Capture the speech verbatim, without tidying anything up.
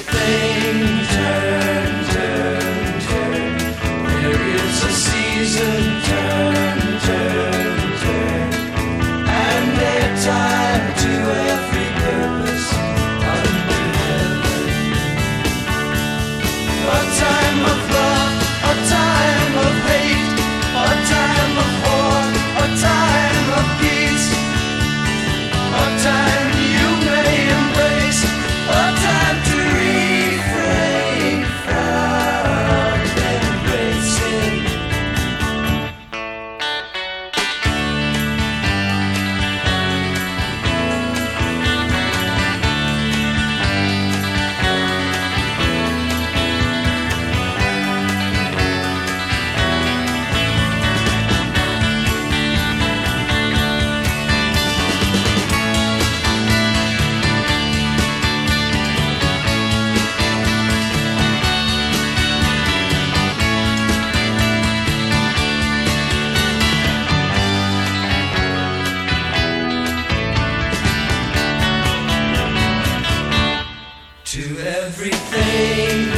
everything turn, turn, turn. There is a season, turn, turn, turn. And a time to every purpose under heaven. A time of love, a time of hate, a time of war, a time of peace, a time you may embrace, a time to refrain from embracing. To everything